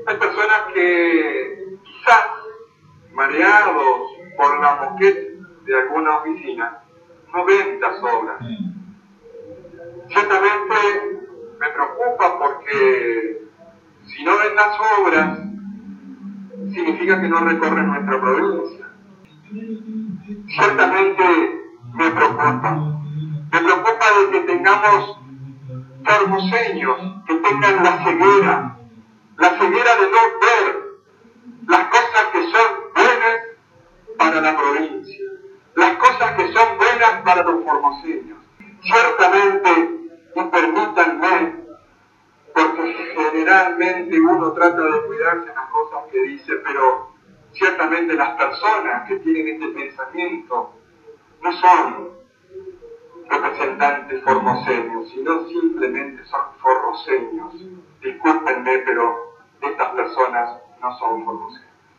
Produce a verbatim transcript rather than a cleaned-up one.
Hay personas que quizás, mareados por la moqueta de alguna oficina, no ven las obras. Ciertamente me preocupa porque si no ven las obras, significa que no recorren nuestra provincia. Ciertamente me preocupa. Me preocupa de que tengamos formoseños que tengan la ceguera, la ceguera de no ver las cosas que son buenas para la provincia, las cosas que son buenas para los formoseños. Ciertamente, y permítanme, porque generalmente uno trata de cuidarse en las cosas que dice, pero ciertamente las personas que tienen este pensamiento no son representantes formoseños, sino simplemente son forroseños. Discúlpenme, pero estas personas no son formoseños.